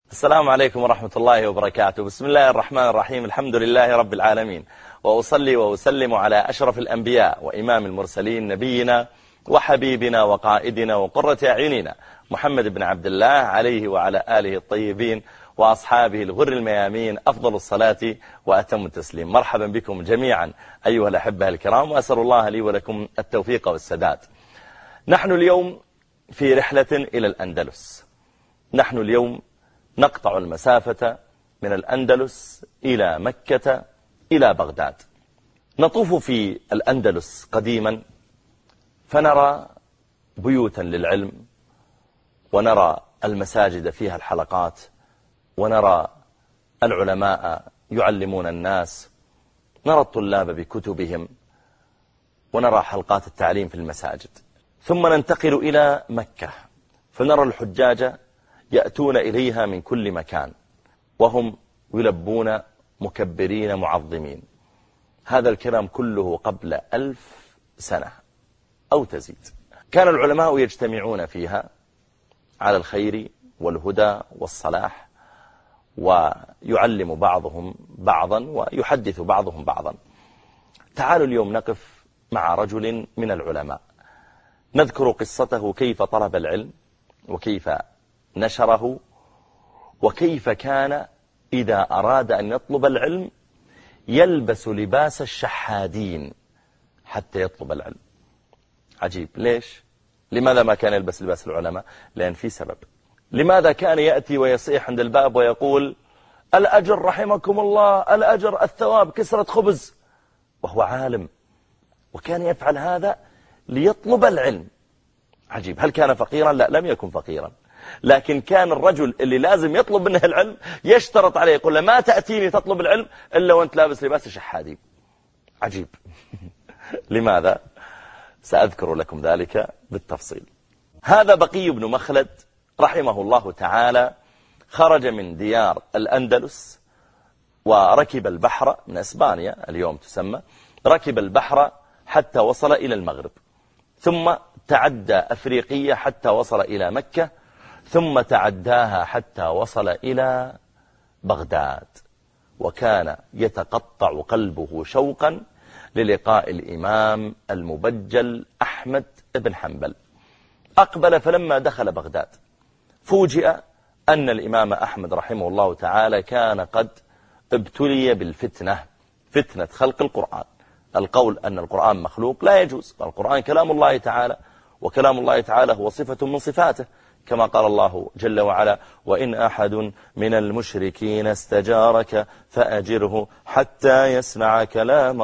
السلام عليكم ورحمة الله وبركاته. بسم الله الرحمن الرحيم. الحمد لله رب العالمين، وأصلي وأسلم على أشرف الأنبياء وإمام المرسلين، نبينا وحبيبنا وقائدنا وقرة أعيننا محمد بن عبد الله عليه وعلى آله الطيبين وأصحابه الغر الميامين أفضل الصلاة وأتم التسليم. مرحبا بكم جميعا أيها الأحبة الكرام، وأسأل الله لي ولكم التوفيق والسداد. نحن اليوم في رحلة إلى الأندلس. نحن اليوم نقطع المسافة من الأندلس إلى مكة إلى بغداد. نطوف في الأندلس قديما فنرى بيوتا للعلم، ونرى المساجد فيها الحلقات، ونرى العلماء يعلمون الناس، نرى الطلاب بكتبهم، ونرى حلقات التعليم في المساجد. ثم ننتقل إلى مكة فنرى الحجاج يأتون إليها من كل مكان، وهم يلبون مكبرين معظمين. هذا الكلام كله قبل 1000 سنة أو تزيد. كان العلماء يجتمعون فيها على الخير والهدى والصلاح، ويعلم بعضهم بعضا ويحدث بعضهم بعضا. تعالوا اليوم نقف مع رجل من العلماء، نذكر قصته، كيف طلب العلم وكيف نشره، وكيف كان إذا أراد أن يطلب العلم يلبس لباس الشحادين حتى يطلب العلم. عجيب، ليش؟ لماذا ما كان يلبس لباس العلماء؟ لأن في سبب. لماذا كان يأتي ويصيح عند الباب ويقول الأجر رحمكم الله، الأجر، الثواب، كسرة خبز، وهو عالم؟ وكان يفعل هذا ليطلب العلم. عجيب، هل كان فقيرا؟ لا، لم يكن فقيرا، لكن كان الرجل اللي لازم يطلب منه العلم يشترط عليه، يقول له ما تأتيني تطلب العلم إلا وانت لابس لباس شحادي. عجيب. لماذا؟ سأذكر لكم ذلك بالتفصيل. هذا بقي بن مخلد رحمه الله تعالى خرج من ديار الأندلس وركب البحر من أسبانيا اليوم تسمى، ركب البحر حتى وصل إلى المغرب، ثم تعدى أفريقيا حتى وصل إلى مكة، ثم تعداها حتى وصل إلى بغداد. وكان يتقطع قلبه شوقا للقاء الإمام المبجل أحمد بن حنبل. أقبل، فلما دخل بغداد فوجئ أن الإمام أحمد رحمه الله تعالى كان قد ابتلي بالفتنة، فتنة خلق القرآن. القول أن القرآن مخلوق لا يجوز، القرآن كلام الله تعالى، وكلام الله تعالى هو صفة من صفاته، كما قال الله جل وعلا وإن أحد من المشركين استجارك فأجره حتى يسمع كلام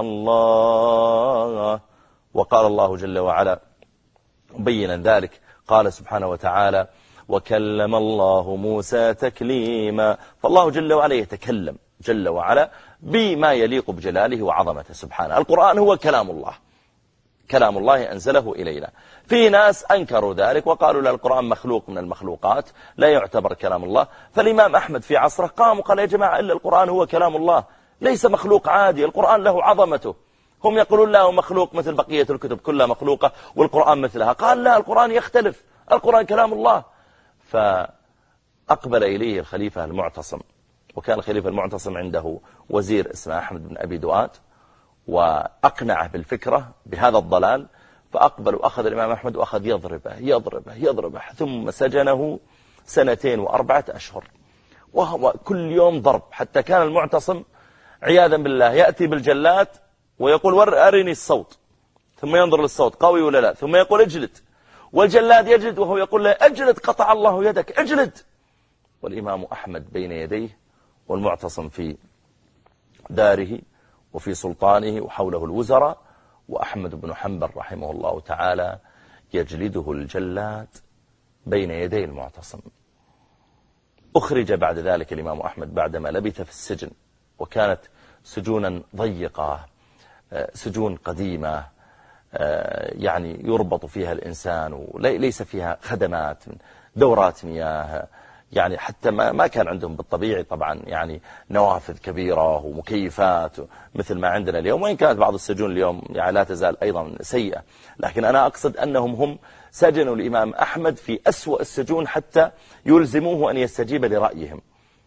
الله. وقال الله جل وعلا مبينا ذلك، قال سبحانه وتعالى وكلم الله موسى تكليما. فالله جل وعلا يتكلم جل وعلا بما يليق بجلاله وعظمته سبحانه. القرآن هو كلام الله، كلام الله أنزله إلينا. في ناس أنكروا ذلك وقالوا لا، القرآن مخلوق من المخلوقات لا يعتبر كلام الله. فالإمام أحمد في عصره قام وقال يا جماعة إلا القرآن هو كلام الله، ليس مخلوق عادي، القرآن له عظمته. هم يقولون لا هو مخلوق مثل بقية الكتب كلها مخلوقة والقرآن مثلها. قال لا، القرآن يختلف، القرآن كلام الله. فأقبل إليه الخليفة المعتصم، وكان الخليفة المعتصم عنده وزير اسمه أحمد بن أبي دؤاد، وأقنعه بالفكرة بهذا الضلال. فأقبل وأخذ الإمام أحمد وأخذ يضربه يضربه يضربه، ثم سجنه 2 و4 أشهر، وهو كل يوم ضرب. حتى كان المعتصم عياذا بالله يأتي بالجلاد ويقول أرني الصوت، ثم ينظر للصوت قوي ولا لا، ثم يقول اجلد، والجلاد يجلد وهو يقول له اجلد قطع الله يدك اجلد. والإمام أحمد بين يديه والمعتصم في داره وفي سلطانه وحوله الوزراء، وأحمد بن حنبل رحمه الله تعالى يجلده الجلاد بين يدي المعتصم. أخرج بعد ذلك الإمام أحمد بعدما لبث في السجن، وكانت سجونا ضيقة، سجون قديمة، يعني يربط فيها الإنسان وليس فيها خدمات، دورات مياه، يعني حتى ما كان عندهم بالطبيعي طبعا يعني نوافذ كبيرة ومكيفات مثل ما عندنا اليوم، وإن كانت بعض السجون اليوم يعني لا تزال أيضا سيئة. لكن أنا أقصد أنهم هم سجنوا الإمام أحمد في أسوأ السجون حتى يلزموه أن يستجيب لرأيهم.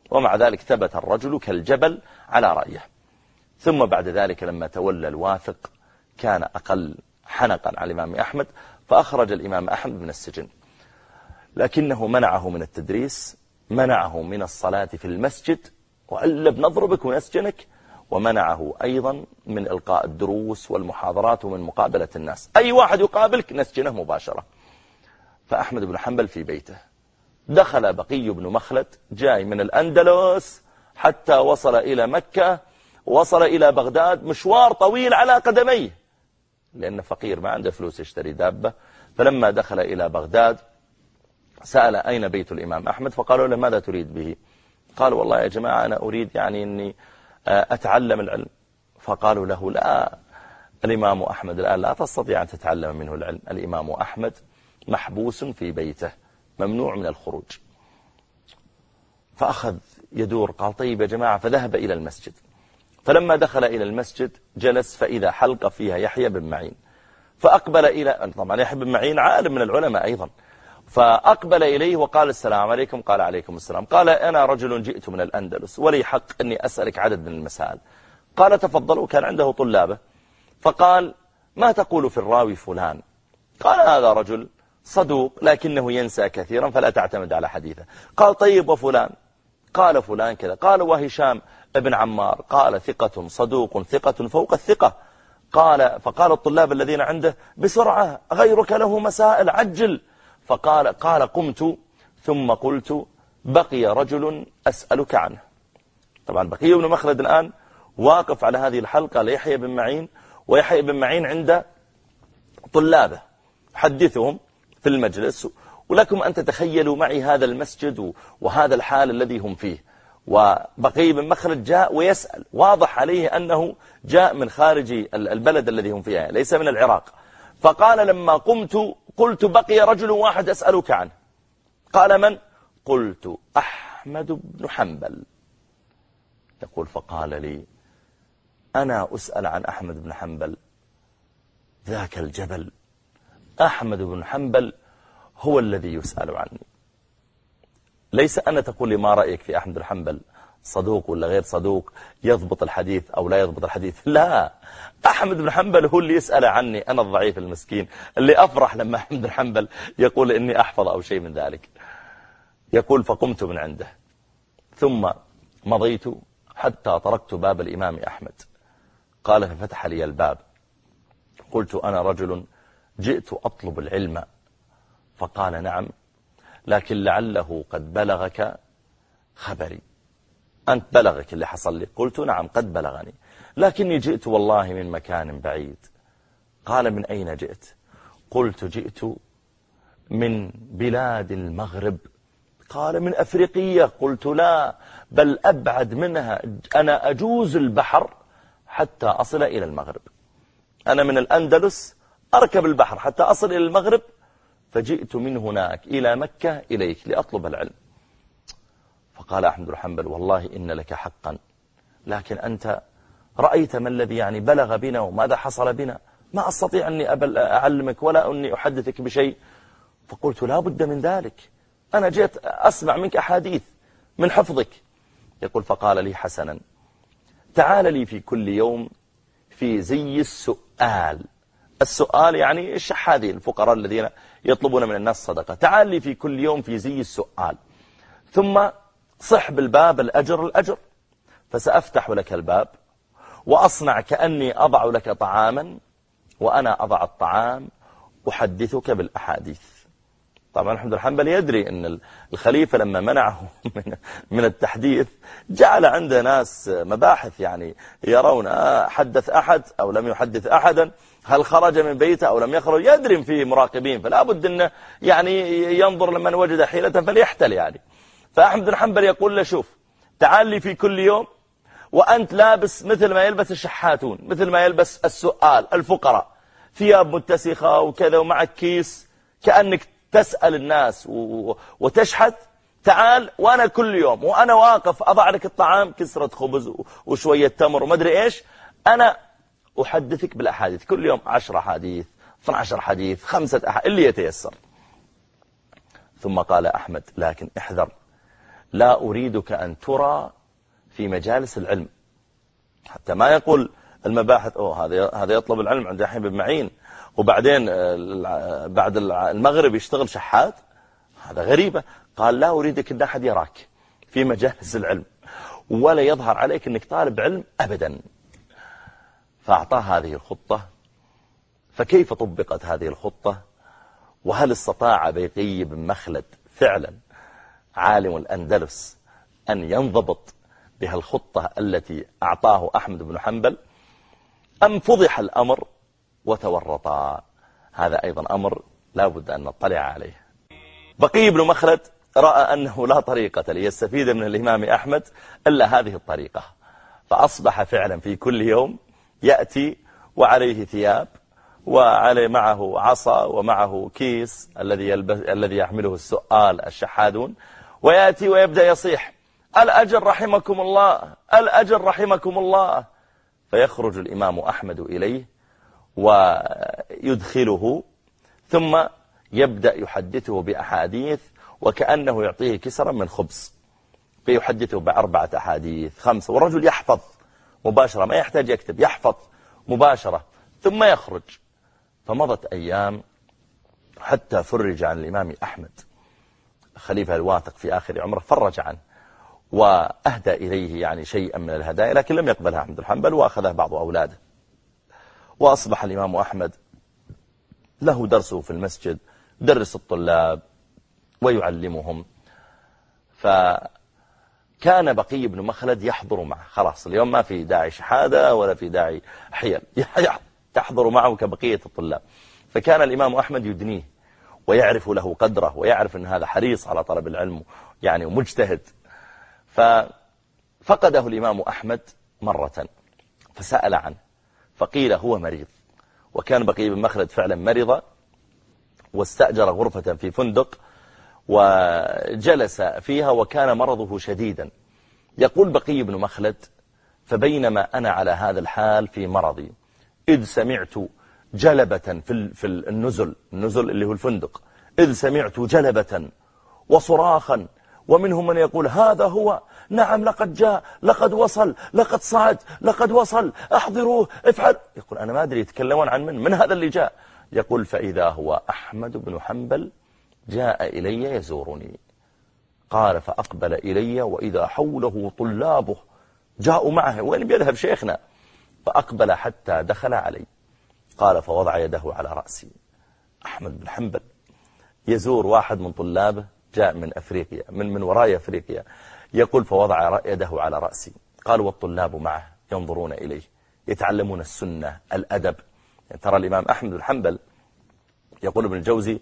ومع ذلك ثبت الرجل كالجبل على رأيه. ثم بعد ذلك لما تولى الواثق كان أقل حنقا على الإمام أحمد، فأخرج الإمام أحمد من السجن، لكنه منعه من التدريس، منعه من الصلاة في المسجد وإلا بنضربك ونسجنك، ومنعه أيضا من إلقاء الدروس والمحاضرات ومن مقابلة الناس، أي واحد يقابلك نسجنه مباشرة. فأحمد بن حنبل في بيته، دخل بقي بن مخلد جاي من الأندلس حتى وصل إلى مكة، وصل إلى بغداد، مشوار طويل على قدميه لأنه فقير ما عنده فلوس يشتري دابة. فلما دخل إلى بغداد سأل أين بيت الإمام أحمد، فقالوا له ماذا تريد به؟ قال والله يا جماعة أنا أريد يعني أني أتعلم العلم. فقالوا له لا، الإمام أحمد الآن لا تستطيع أن تتعلم منه العلم، الإمام أحمد محبوس في بيته ممنوع من الخروج. فأخذ يدور، قال طيب يا جماعة، فذهب إلى المسجد. فلما دخل إلى المسجد جلس فإذا حلقة فيها يحيى بن معين، فأقبل إلى، طبعا يحيى بن معين عالم من العلماء أيضا، فأقبل إليه وقال السلام عليكم. قال عليكم السلام. قال أنا رجل جئت من الأندلس ولي حق أني أسألك عدد من المسائل. قال تفضل. وكان عنده طلابة، فقال ما تقول في الراوي فلان؟ قال هذا رجل صدوق لكنه ينسى كثيرا فلا تعتمد على حديثه. قال طيب وفلان؟ قال فلان كذا. قال وهشام ابن عمار؟ قال ثقة صدوق ثقة فوق الثقة. فقال الطلاب الذين عنده بسرعة غيرك له مسائل عجل. قال قمت ثم قلت بقي رجل أسألك عنه. طبعا بقي بن مخلد الآن واقف على هذه الحلقة ليحيى بن معين، ويحيى بن معين عند طلابه حدثهم في المجلس، ولكم أن تتخيلوا معي هذا المسجد وهذا الحال الذي هم فيه. وبقي بن مخلد جاء ويسأل، واضح عليه أنه جاء من خارج البلد الذي هم فيه، ليس من العراق. فقال لما قمت قلت بقي رجل واحد أسألك عنه. قال من؟ قلت أحمد بن حنبل. يقول فقال لي أنا أسأل عن أحمد بن حنبل؟ ذاك الجبل أحمد بن حنبل هو الذي يسأل عني. ليس أنا تقول لي ما رأيك في أحمد بن حنبل، صدوق ولا غير صدوق، يضبط الحديث أو لا يضبط الحديث، لا، أحمد بن حنبل هو اللي يسأل عني أنا الضعيف المسكين اللي أفرح لما أحمد بن حنبل يقول إني أحفظ أو شيء من ذلك. يقول فقمت من عنده ثم مضيت حتى طرقت باب الإمام أحمد. قال ففتح لي الباب. قلت أنا رجل جئت أطلب العلم. فقال نعم، لكن لعله قد بلغك خبري. أنت بلغك اللي حصل لي؟ قلت نعم قد بلغني، لكني جئت والله من مكان بعيد. قال من أين جئت؟ قلت جئت من بلاد المغرب. قال من أفريقيا؟ قلت لا، بل أبعد منها، أنا أجوز البحر حتى أصل إلى المغرب. أنا من الأندلس أركب البحر حتى أصل إلى المغرب، فجئت من هناك إلى مكة إليك لأطلب العلم. فقال أحمد بن حنبل والله إن لك حقا، لكن أنت رأيت ما الذي يعني بلغ بنا وماذا حصل بنا، ما أستطيع أني أعلمك ولا أني أحدثك بشيء. فقلت لا بد من ذلك، أنا جئت أسمع منك أحاديث من حفظك. يقول فقال لي حسنا، تعال لي في كل يوم في زي السؤال. السؤال يعني الشحاذين الفقراء الذين يطلبون من الناس صدقة. تعال لي في كل يوم في زي السؤال، ثم صح بالباب الأجر، فسأفتح لك الباب وأصنع كأني أضع لك طعاما وأنا أضع الطعام أحدثك بالأحاديث. طبعا أحمد بن حنبل يدري أن الخليفة لما منعه من التحديث جعل عنده ناس مباحث يعني يرون حدث أحد أو لم يحدث أحدا، هل خرج من بيته أو لم يخرج، يدري فيه مراقبين، فلا بد أنه يعني ينظر لمن وجد حيلة فليحتل يعني. فأحمد بن حنبل يقول له شوف، تعال لي في كل يوم وأنت لابس مثل ما يلبس الشحاتون، مثل ما يلبس السؤال الفقراء، ثياب متسخة وكذا ومعك كيس كأنك تسأل الناس وتشحت. تعال وأنا كل يوم وأنا واقف أضع لك الطعام، كسرة خبز وشوية تمر وما أدري إيش، أنا أحدثك بالأحاديث كل يوم 10 حديث 12 حديث 5 أحاديث اللي يتيسر. ثم قال أحمد لكن احذر، لا أريدك أن ترى في مجالس العلم، حتى ما يقول المباحث هذا يطلب العلم عند يحيى بن معين وبعدين بعد المغرب يشتغل شحات، هذا غريبة. قال لا أريدك أن أحد يراك في مجالس العلم ولا يظهر عليك أنك طالب علم أبدا. فأعطاه هذه الخطة. فكيف طبقت هذه الخطة؟ وهل استطاع بقي بن مخلد فعلا عالم الأندلس أن ينضبط بها الخطة التي أعطاه أحمد بن حنبل، أم فضح الأمر وتورطا؟ هذا أيضا أمر لا بد أن نطلع عليه. بقي بن مخلد رأى أنه لا طريقة ليستفيد من الإمام أحمد إلا هذه الطريقة، فأصبح فعلا في كل يوم يأتي وعليه ثياب وعليه معه عصا ومعه كيس الذي يحمله السؤال الشحادون، ويأتي ويبدأ يصيح الأجر رحمكم الله، الأجر رحمكم الله. فيخرج الإمام أحمد إليه ويدخله، ثم يبدأ يحدثه بأحاديث وكأنه يعطيه كسرا من خبز، فيحدثه ب4 أحاديث 5، والرجل يحفظ مباشرة، ما يحتاج يكتب، يحفظ مباشرة، ثم يخرج. فمضت أيام حتى فرج عن الإمام أحمد خليفة الواثق في آخر عمره، فرج عنه وأهدى إليه يعني شيئا من الهدايا، لكن لم يقبلها أحمد بن حنبل وأخذها بعض أولاده. وأصبح الإمام أحمد له درسه في المسجد، درس الطلاب ويعلمهم. فكان بقي بن مخلد يحضر معه، خلاص اليوم ما في داعي شهادة ولا في داعي حيل، تحضر معه كبقية الطلاب. فكان الإمام أحمد يدنيه ويعرف له قدره، ويعرف أن هذا حريص على طلب العلم يعني ومجتهد. ففقده الإمام أحمد مرة فسأل عنه، فقيل هو مريض. وكان بقي بن مخلد فعلا مرض، واستأجر غرفة في فندق وجلس فيها، وكان مرضه شديدا. يقول بقي بن مخلد فبينما أنا على هذا الحال في مرضي إذ سمعت جلبة في النزل اللي هو الفندق، إذ سمعت جلبة وصراخا، ومنهم من يقول هذا هو، نعم لقد جاء، لقد وصل، لقد صعد، لقد وصل، احضروه، افعل. يقول أنا ما أدري يتكلمون عن من هذا اللي جاء. يقول فإذا هو أحمد بن حنبل جاء إلي يزورني. قال فأقبل إلي وإذا حوله طلابه جاءوا معه، وين بيذهب شيخنا؟ فأقبل حتى دخل علي. قال فوضع يده على رأسي. أحمد بن حنبل يزور واحد من طلابه جاء من أفريقيا، من وراء أفريقيا. يقول فوضع يده على رأسي. قال والطلاب معه ينظرون إليه يتعلمون السنة الأدب. يعني ترى الإمام أحمد بن حنبل يقول ابن الجوزي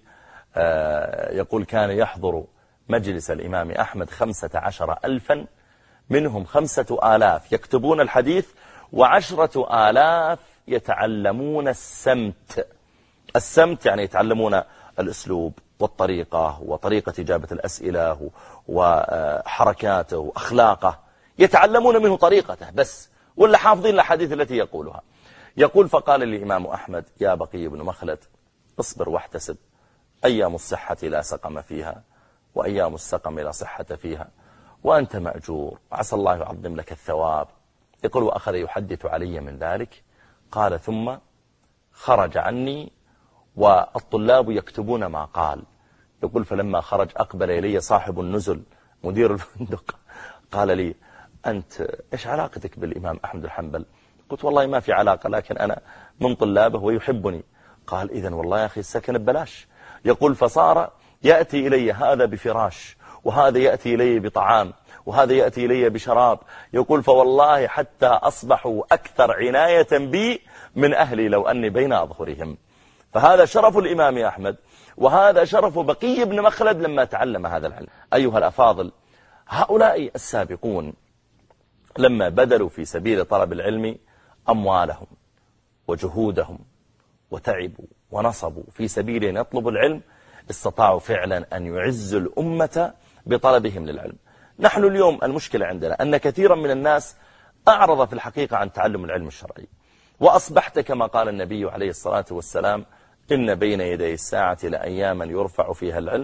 يقول كان يحضر مجلس الإمام أحمد 15,000 منهم 5,000 يكتبون الحديث و10,000 يتعلمون السمت. السمت يعني يتعلمون الأسلوب والطريقة وطريقة إجابة الأسئلة وحركاته وأخلاقه، يتعلمون منه طريقته بس، ولا حافظين الحديث التي يقولها. يقول فقال الإمام أحمد يا بقي بن مخلد اصبر واحتسب، أيام الصحة لا سقم فيها وأيام السقم لا صحة فيها، وأنت مأجور وعسى الله يعظم لك الثواب. يقول وأخذ يحدث علي من ذلك. قال ثم خرج عني والطلاب يكتبون ما قال. يقول فلما خرج أقبل إلي صاحب النزل مدير الفندق، قال لي أنت إيش علاقتك بالإمام أحمد بن حنبل؟ قلت والله ما في علاقة، لكن أنا من طلابه ويحبني. قال إذن والله يا أخي السكن ببلاش. يقول فصار يأتي إلي هذا بفراش، وهذا يأتي إلي بطعام، وهذا يأتي إلي بشراب. يقول فوالله حتى أصبحوا أكثر عناية بي من أهلي لو أني بين أظهرهم. فهذا شرف الإمام أحمد، وهذا شرف بقي بن مخلد لما تعلم هذا العلم. أيها الأفاضل، هؤلاء السابقون لما بذلوا في سبيل طلب العلم أموالهم وجهودهم وتعبوا ونصبوا في سبيل أن يطلبوا العلم، استطاعوا فعلا أن يعزوا الأمة بطلبهم للعلم. نحن اليوم المشكلة عندنا أن كثيرا من الناس أعرض في الحقيقة عن تعلم العلم الشرعي، وأصبحت كما قال النبي عليه الصلاة والسلام إن بين يدي الساعة لأياما يرفع فيها العلم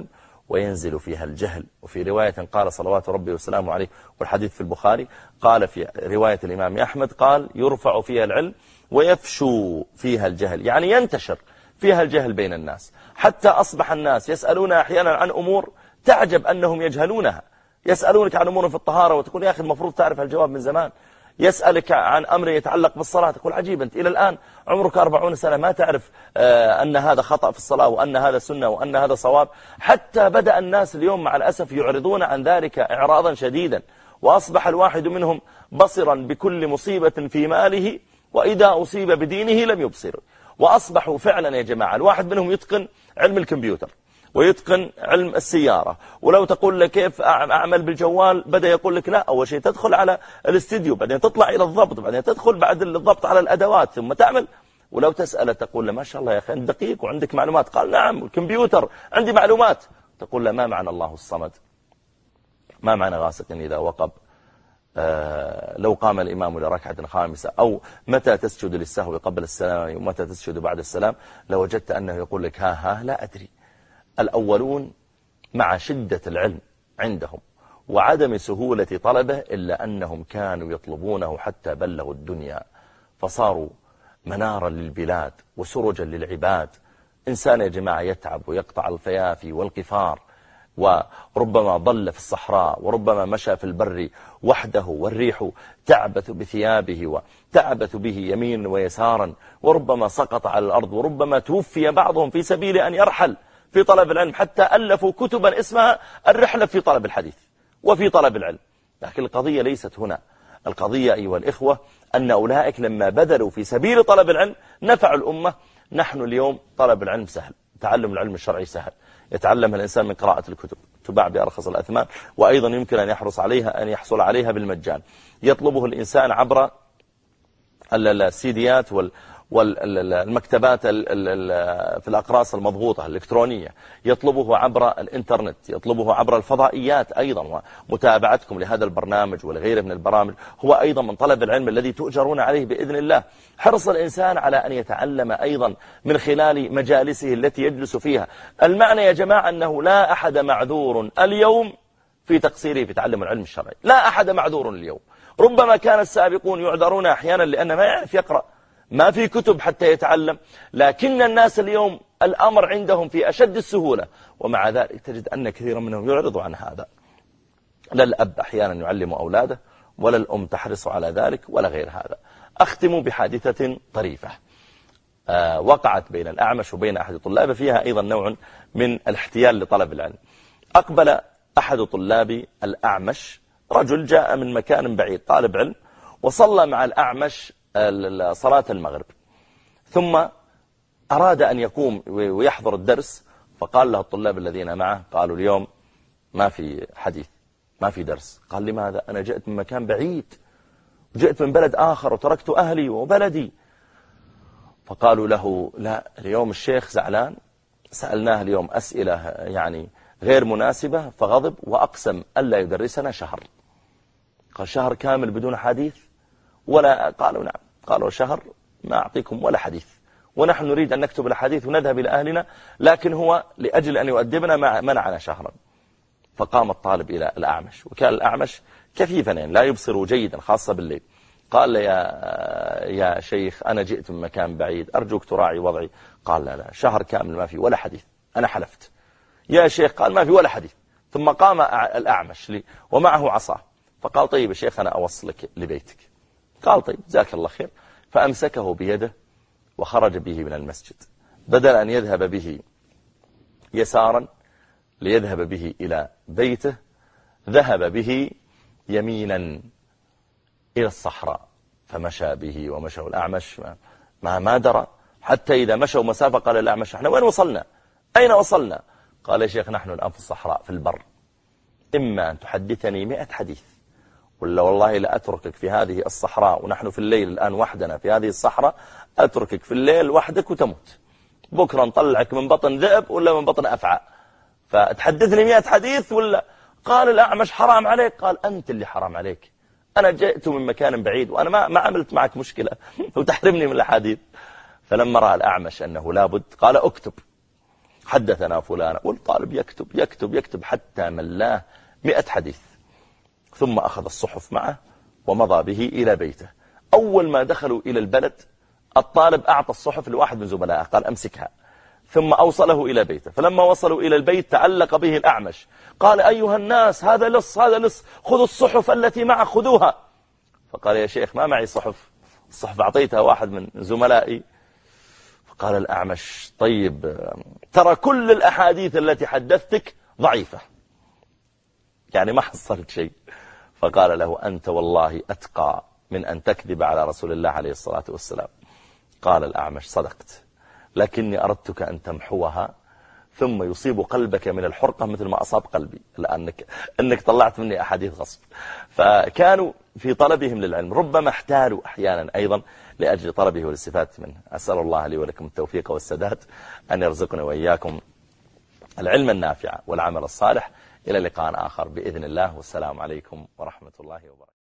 وينزل فيها الجهل. وفي رواية قال صلوات ربي وسلامه عليه، والحديث في البخاري، قال في رواية الإمام أحمد قال يرفع فيها العلم ويفشو فيها الجهل، يعني ينتشر فيها الجهل بين الناس، حتى أصبح الناس يسألون أحيانا عن أمور تعجب أنهم يجهلونها. يسألونك عن أمور في الطهارة وتقول يا أخي المفروض تعرف الجواب من زمان. يسألك عن أمر يتعلق بالصلاة تقول عجيب، أنت إلى الآن عمرك 40 سنة ما تعرف أن هذا خطأ في الصلاة وأن هذا سنة وأن هذا صواب. حتى بدأ الناس اليوم مع الأسف يعرضون عن ذلك إعراضا شديدا، وأصبح الواحد منهم بصرا بكل مصيبة في ماله، وإذا أصيب بدينه لم يبصر. وأصبحوا فعلا يا جماعة الواحد منهم يتقن علم الكمبيوتر ويتقن علم السيارة، ولو تقول لك كيف أعمل بالجوال بدأ يقول لك لا، أول شيء تدخل على الاستديو، بعدين تطلع إلى الضبط، بعدين تدخل بعد الضبط على الأدوات ثم تعمل. ولو تسأله تقول له ما شاء الله يا أخي أنت دقيق وعندك معلومات، قال نعم الكمبيوتر عندي معلومات. تقول له ما معنى الله الصمد؟ ما معنى غاسق إذا وقب؟ لو قام الإمام لركعة خامسة، أو متى تسجد للسهو قبل السلام ومتى تسجد بعد السلام، لوجدت أنه يقول لك ها لا أدري. الأولون مع شدة العلم عندهم وعدم سهولة طلبه إلا أنهم كانوا يطلبونه حتى بلغوا الدنيا، فصاروا منارا للبلاد وسرجا للعباد. إنسان يا جماعة يتعب ويقطع الفيافي والقفار، وربما ضل في الصحراء، وربما مشى في البر وحده، والريح تعبث بثيابه وتعبث به يمينا ويسارا، وربما سقط على الأرض، وربما توفي بعضهم في سبيل أن يرحل في طلب العلم، حتى ألفوا كتبا اسمها الرحلة في طلب الحديث وفي طلب العلم. لكن القضية ليست هنا، القضية أيها الإخوة أن أولئك لما بذلوا في سبيل طلب العلم نفعوا الأمة. نحن اليوم طلب العلم سهل، تعلم العلم الشرعي سهل، يتعلم الإنسان من قراءة الكتب تباع بأرخص الأثمان، وأيضا يمكن أن يحصل عليها بالمجان. يطلبه الإنسان عبر السيديات والمكتبات في الأقراص المضغوطة الإلكترونية، يطلبه عبر الإنترنت، يطلبه عبر الفضائيات أيضا، ومتابعتكم لهذا البرنامج ولغيره من البرامج هو أيضا من طلب العلم الذي تؤجرون عليه بإذن الله. حرص الإنسان على أن يتعلم أيضا من خلال مجالسه التي يجلس فيها. المعنى يا جماعة أنه لا أحد معذور اليوم في تقصيره في تعلم العلم الشرعي، لا أحد معذور اليوم. ربما كان السابقون يعذرون أحيانا لأن ما يعرف يقرأ، ما في كتب حتى يتعلم، لكن الناس اليوم الأمر عندهم في أشد السهولة، ومع ذلك تجد أن كثيرا منهم يعرض عن هذا. لا الأب أحيانا يعلم أولاده، ولا الأم تحرص على ذلك، ولا غير هذا. أختم بحادثة طريفة وقعت بين الأعمش وبين أحد طلابه، فيها أيضا نوع من الاحتيال لطلب العلم. أقبل أحد طلاب الأعمش، رجل جاء من مكان بعيد طالب علم، وصلى مع الأعمش صلاة المغرب، ثم أراد أن يقوم ويحضر الدرس، فقال له الطلاب الذين معه، قالوا اليوم ما في حديث، ما في درس. قال لماذا؟ أنا جئت من مكان بعيد، جئت من بلد آخر وتركت أهلي وبلدي. فقالوا له لا، اليوم الشيخ زعلان، سألناه اليوم أسئلة يعني غير مناسبة فغضب، وأقسم ألا يدرسنا شهر. قال شهر كامل بدون حديث؟ ولا قالوا نعم. قالوا شهر ما أعطيكم ولا حديث، ونحن نريد أن نكتب الحديث ونذهب إلى أهلنا، لكن هو لأجل أن يؤدبنا منعنا شهرا. فقام الطالب إلى الأعمش، وكان الأعمش كفيفا يعني لا يبصر جيدا خاصة بالليل. قال له يا شيخ أنا جئت من مكان بعيد، أرجوك تراعي وضعي. قال لا شهر كامل ما في ولا حديث، أنا حلفت. يا شيخ قال ما في ولا حديث. ثم قام الأعمش لي ومعه عصا، فقال طيب يا شيخ أنا أوصلك لبيتك. قال طيب جزاك الله خير. فأمسكه بيده وخرج به من المسجد، بدل أن يذهب به يسارا ليذهب به إلى بيته، ذهب به يمينا إلى الصحراء، فمشى به ومشى. الأعمش ما درى، حتى إذا مشوا مسافة قال الأعمش احنا وين وصلنا؟ أين وصلنا؟ قال يا شيخ نحن الآن في الصحراء في البر، إما أن تحدثني 100 حديث، ولا والله لا أتركك في هذه الصحراء، ونحن في الليل الآن وحدنا في هذه الصحراء، أتركك في الليل وحدك وتموت، بكرة نطلعك من بطن ذئب ولا من بطن أفعى، فتحدثني 100 حديث ولا. قال الأعمش حرام عليك. قال أنت اللي حرام عليك، أنا جئت من مكان بعيد وأنا ما عملت معك مشكلة وتحرمني من الحديث. فلما رأى الأعمش أنه لابد قال اكتب. حدثنا فلان، والطالب يكتب يكتب يكتب حتى ملاه 100 حديث، ثم أخذ الصحف معه ومضى به إلى بيته. أول ما دخلوا إلى البلد الطالب أعطى الصحف لواحد من زملائه، قال أمسكها، ثم أوصله إلى بيته. فلما وصلوا إلى البيت تعلق به الأعمش، قال أيها الناس هذا لص، هذا لص، خذوا الصحف التي معك خذوها. فقال يا شيخ ما معي صحف، الصحف أعطيتها واحد من زملائي. فقال الأعمش طيب ترى كل الأحاديث التي حدثتك ضعيفة، يعني ما حصلت شيء. فقال له أنت والله أتقى من أن تكذب على رسول الله عليه الصلاة والسلام. قال الأعمش صدقت، لكني أردتك أن تمحوها ثم يصيب قلبك من الحرقة مثل ما أصاب قلبي، لأنك طلعت مني أحاديث غصب. فكانوا في طلبهم للعلم ربما احتالوا أحيانا أيضا لأجل طلبه والاستفادة منه. أسأل الله لي ولكم التوفيق والسداد، أن يرزقنا وإياكم العلم النافع والعمل الصالح. إلى لقاء آخر بإذن الله، والسلام عليكم ورحمة الله وبركاته.